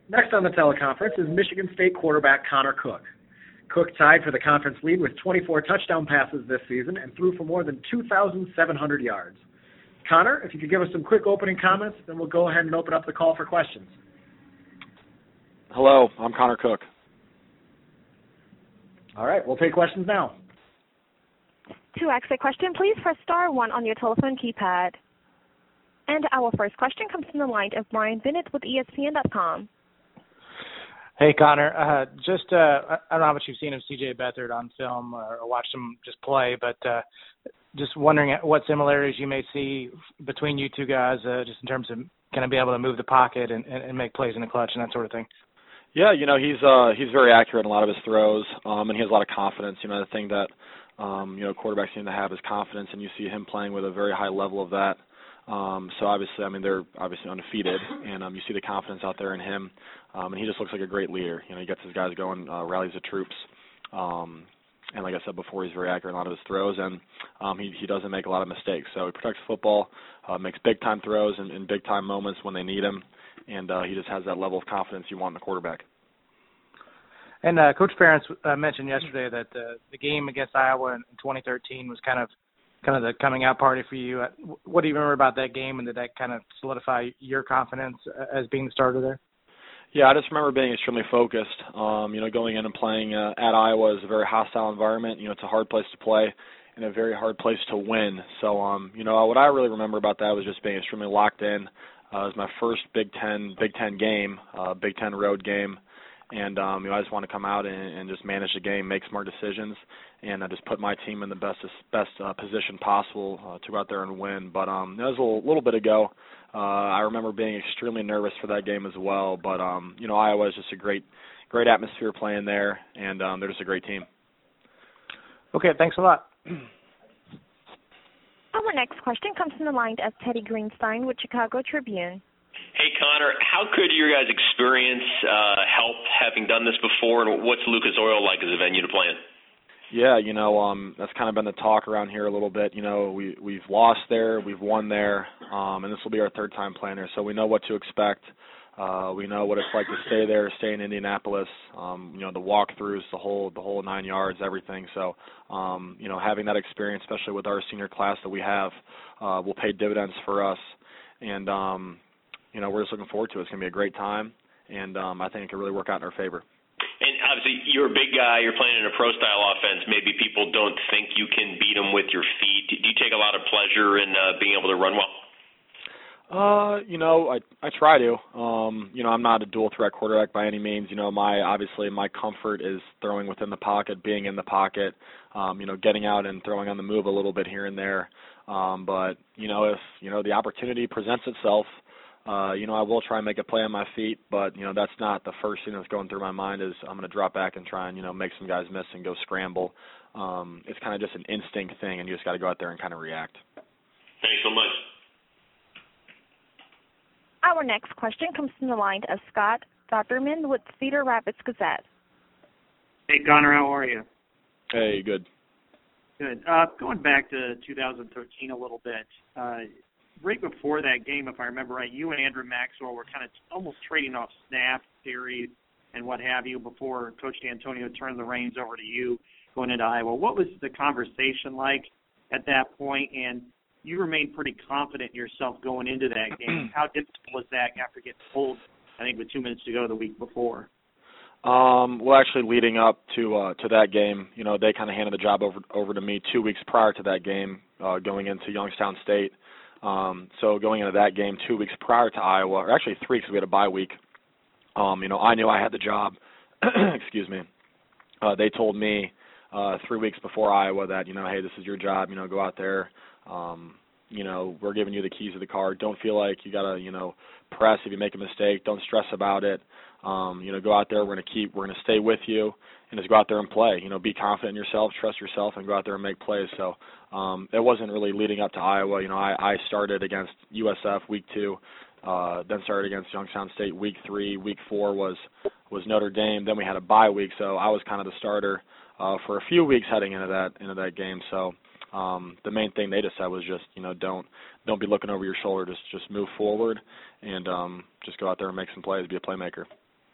Next on the teleconference is Michigan State quarterback Connor Cook. Cook tied for the conference lead with 24 touchdown passes this season and threw for more than 2,700 yards. Connor, if you could give us some quick opening comments, then we'll go ahead and open up the call for questions. Hello, I'm Connor Cook. All right, we'll take questions now. To ask a question, please press star 1 on your telephone keypad. And our first question comes from the line of Brian Bennett with ESPN.com. Hey, Connor. I don't know how much you've seen of C.J. Beathard on film or watched him just play, but just wondering what similarities you may see between you two guys, just in terms of kind of be able to move the pocket and make plays in the clutch and that sort of thing. Yeah, he's very accurate in a lot of his throws, and he has a lot of confidence. The thing that quarterbacks seem to have is confidence, and you see him playing with a very high level of that. So obviously, they're obviously undefeated, and you see the confidence out there in him, and he just looks like a great leader. He gets his guys going, rallies the troops, and like I said before, he's very accurate in a lot of his throws, and he doesn't make a lot of mistakes. So he protects football, makes big-time throws in big-time moments when they need him, and he just has that level of confidence you want in a quarterback. And Coach Ferentz mentioned yesterday that the game against Iowa in 2013 was kind of the coming out party for you. What do you remember about that game, and did that kind of solidify your confidence as being the starter there? Yeah, I just remember being extremely focused. Going in and playing at Iowa is a very hostile environment. It's a hard place to play and a very hard place to win. So, what I really remember about that was just being extremely locked in. It was my first Big Ten game, Big Ten road game. And I just want to come out and just manage the game, make smart decisions, and just put my team in the best position possible to go out there and win. But that was a little bit ago. I remember being extremely nervous for that game as well. But Iowa is just a great atmosphere playing there, and they're just a great team. Okay, thanks a lot. Our next question comes from the line of Teddy Greenstein with Chicago Tribune. Hey, Connor, how could your guys' experience help having done this before, and what's Lucas Oil like as a venue to play in? Yeah, that's kind of been the talk around here a little bit. We've lost there, we've won there, and this will be our third time playing there, so we know what to expect. We know what it's like to stay there, stay in Indianapolis, the walkthroughs, the whole 9 yards, everything. So, having that experience, especially with our senior class that we have, will pay dividends for us. And, we're just looking forward to it. It's going to be a great time, and I think it could really work out in our favor. And obviously, you're a big guy. You're playing in a pro-style offense. Maybe people don't think you can beat them with your feet. Do you take a lot of pleasure in being able to run well? I try to. I'm not a dual threat quarterback by any means. My comfort is throwing within the pocket, being in the pocket, getting out and throwing on the move a little bit here and there. But if the opportunity presents itself, I will try and make a play on my feet, but that's not the first thing that's going through my mind. Is I'm going to drop back and try and make some guys miss and go scramble. It's kind of just an instinct thing, and you just got to go out there and kind of react. Thanks so much. Our next question comes from the line of Scott Dotterman with Cedar Rapids Gazette. Hey, Connor, how are you? Hey, good. Good. Going back to 2013 a little bit, right before that game, if I remember right, you and Andrew Maxwell were kind of almost trading off snap theory and what have you before Coach D'Antonio turned the reins over to you going into Iowa. What was the conversation like at that point? And you remained pretty confident in yourself going into that game. How difficult was that after getting pulled, I think, with 2 minutes to go the week before? Well, actually, leading up to that game, they kind of handed the job over to me 2 weeks prior to that game, going into Youngstown State. So going into that game 2 weeks prior to Iowa, or actually 3 because we had a bye week, I knew I had the job. Excuse me. They told me 3 weeks before Iowa that, hey, this is your job, go out there. We're giving you the keys to the car. Don't feel like you got to, press if you make a mistake. Don't stress about it. Go out there. We're going to stay with you and just go out there and play. Be confident in yourself, trust yourself, and go out there and make plays. So it wasn't really leading up to Iowa. I started against USF week 2, then started against Youngstown State week 3. Week 4 was Notre Dame. Then we had a bye week, so I was kind of the starter for a few weeks heading into that game. So the main thing they just said was just, don't be looking over your shoulder. Just move forward and just go out there and make some plays, be a playmaker.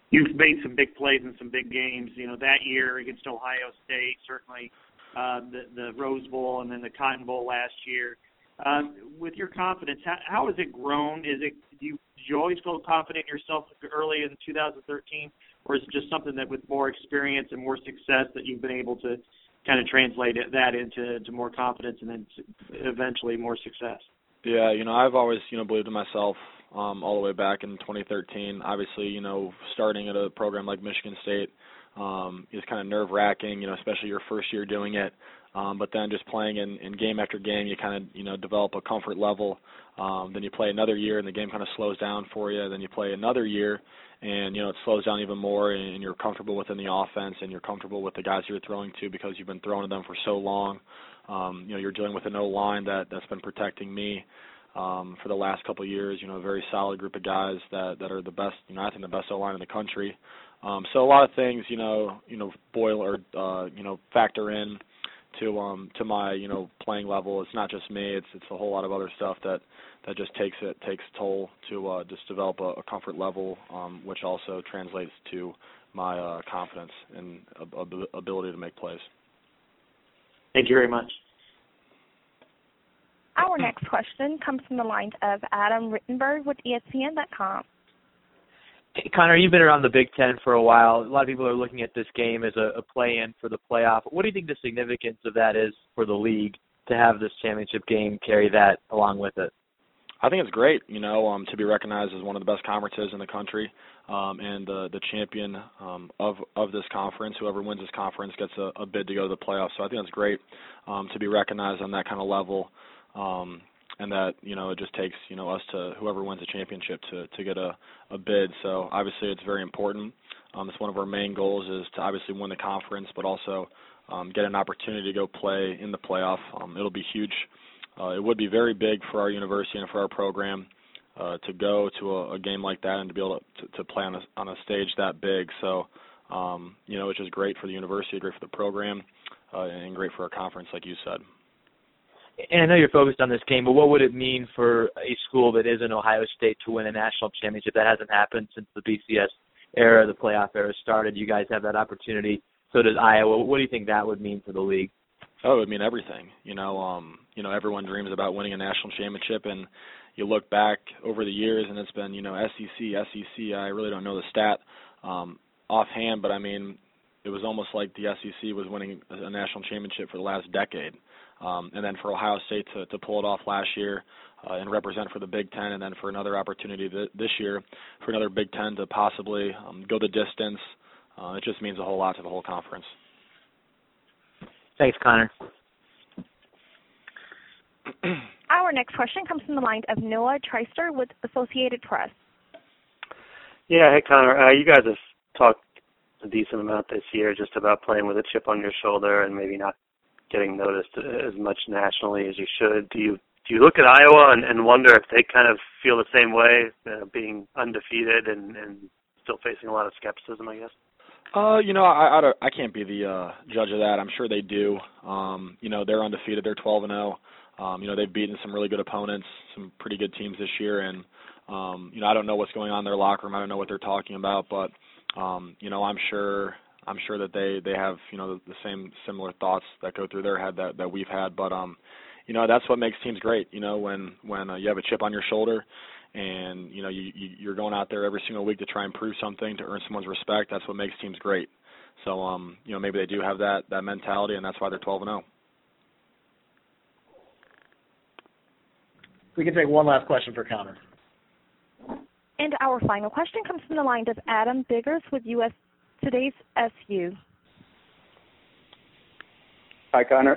you've made some big plays in some big games. That year against Ohio State, certainly the Rose Bowl, and then the Cotton Bowl last year. With your confidence, how has it grown? Do you always feel confident in yourself early in 2013, or is it just something that with more experience and more success that you've been able to kind of translate that into more confidence and then eventually more success? Yeah, I've always, believed in myself all the way back in 2013. Obviously, starting at a program like Michigan State is kind of nerve-wracking, especially your first year doing it. But then just playing in game after game, you kind of, develop a comfort level. Then you play another year and the game kind of slows down for you. Then you play another year and, it slows down even more and you're comfortable within the offense and you're comfortable with the guys you're throwing to because you've been throwing to them for so long. You're dealing with an O-line that's been protecting me for the last couple of years, a very solid group of guys that are the best, I think the best O-line in the country. So a lot of things, boil or, factor in to my, playing level. It's not just me, it's a whole lot of other stuff that just takes toll to just develop a comfort level, which also translates to my confidence and ability to make plays. Thank you very much. Our next question comes from the line of Adam Rittenberg with ESPN.com. Hey, Connor, you've been around the Big Ten for a while. A lot of people are looking at this game as a play-in for the playoff. What do you think the significance of that is for the league to have this championship game carry that along with it? I think it's great, to be recognized as one of the best conferences in the country, and the champion of this conference. Whoever wins this conference gets a bid to go to the playoffs. So I think it's great to be recognized on that kind of level, and that it just takes us to whoever wins the championship to get a bid. So obviously it's very important. It's one of our main goals is to obviously win the conference, but also get an opportunity to go play in the playoff. It'll be huge. It would be very big for our university and for our program to go to a game like that and to be able to play on a stage that big. So, it's just great for the university, great for the program, and great for our conference, like you said. And I know you're focused on this game, but what would it mean for a school that isn't Ohio State to win a national championship? That hasn't happened since the BCS era, the playoff era started. You guys have that opportunity. So does Iowa. What do you think that would mean for the league? Oh, it would mean everything. Everyone dreams about winning a national championship, and you look back over the years, and it's been, SEC. I really don't know the stat offhand, but I mean, it was almost like the SEC was winning a national championship for the last decade. And then for Ohio State to pull it off last year and represent for the Big Ten, and then for another opportunity this year for another Big Ten to possibly go the distance, it just means a whole lot to the whole conference. Thanks, Connor. Our next question comes from the line of Noah Treister with Associated Press. Yeah, hey, Connor. You guys have talked a decent amount this year just about playing with a chip on your shoulder and maybe not getting noticed as much nationally as you should. Do you look at Iowa and wonder if they kind of feel the same way, being undefeated and still facing a lot of skepticism, I guess? I can't be the judge of that. I'm sure they do. They're undefeated. They're 12-0. They've beaten some really good opponents, some pretty good teams this year, and I don't know what's going on in their locker room. I don't know what they're talking about, but I'm sure that they have the same similar thoughts that go through their head that we've had. But that's what makes teams great. When you have a chip on your shoulder, and you're going out there every single week to try and prove something, to earn someone's respect. That's what makes teams great. So maybe they do have that mentality, and that's why they're 12-0. We can take one last question for Connor. And our final question comes from the line of Adam Biggers with US Today's SU. Hi, Connor.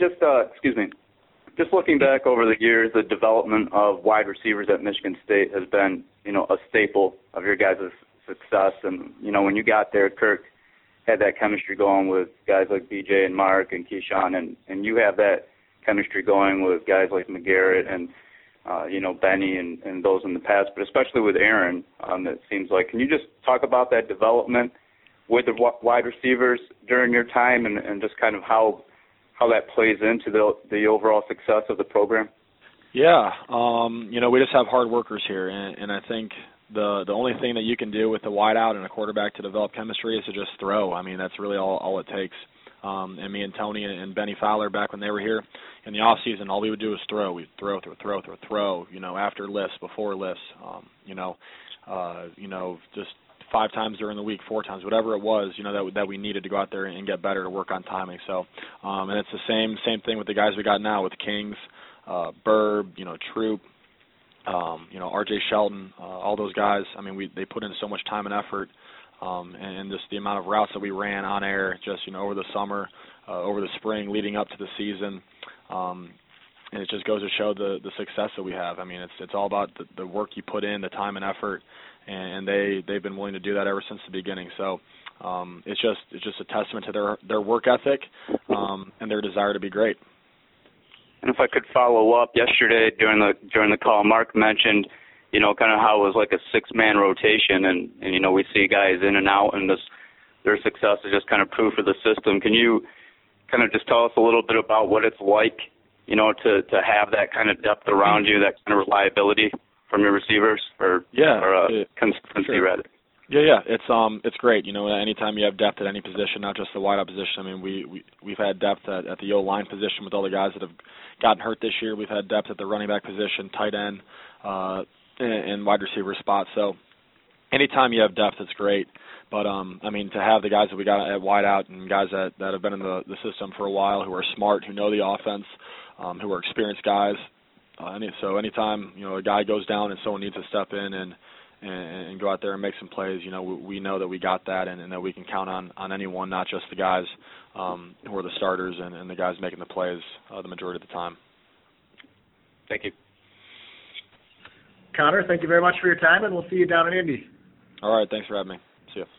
Just looking back over the years, the development of wide receivers at Michigan State has been, a staple of your guys' success. And, when you got there, Kirk had that chemistry going with guys like BJ and Mark and Keyshawn, and you have that chemistry going with guys like McGarrett and, Benny and those in the past, but especially with Aaron, it seems like. Can you just talk about that development with the wide receivers during your time and just kind of how that plays into the overall success of the program? Yeah, we just have hard workers here, and I think the only thing that you can do with a wideout and a quarterback to develop chemistry is to just throw. I mean, that's really all it takes. And me and Tony and Benny Fowler, back when they were here in the off season, all we would do was throw. We'd throw. After lifts, before lifts, just 5 times during the week, 4 times, whatever it was, that we needed to go out there and get better to work on timing. So, and it's the same thing with the guys we got now with Kings, Burb, Troop, R.J. Shelton, all those guys. I mean, they put in so much time and effort, and just the amount of routes that we ran on air, just over the summer, over the spring, leading up to the season. And it just goes to show the success that we have. I mean, it's all about the work you put in, the time and effort, and they've been willing to do that ever since the beginning. So it's just a testament to their work ethic and their desire to be great. And if I could follow up, yesterday during the call, Mark mentioned, kind of how it was like a 6-man rotation, and we see guys in and out, and their success is just kind of proof of the system. Can you kind of just tell us a little bit about what it's like, to have that kind of depth around you, that kind of reliability from your receivers, or consistency, sure. rather? Yeah, it's great. Anytime you have depth at any position, not just the wideout position. I mean, we've had depth at the O-line position with all the guys that have gotten hurt this year. We've had depth at the running back position, tight end, and wide receiver spot. So anytime you have depth, it's great. But I mean, to have the guys that we got at wideout and guys that have been in the system for a while, who are smart, who know the offense, who are experienced guys. So anytime a guy goes down and someone needs to step in and go out there and make some plays, we know that we got that, and that we can count on anyone, not just the guys who are the starters and the guys making the plays the majority of the time. Thank you. Connor, thank you very much for your time, and we'll see you down in Indy. All right, thanks for having me. See you.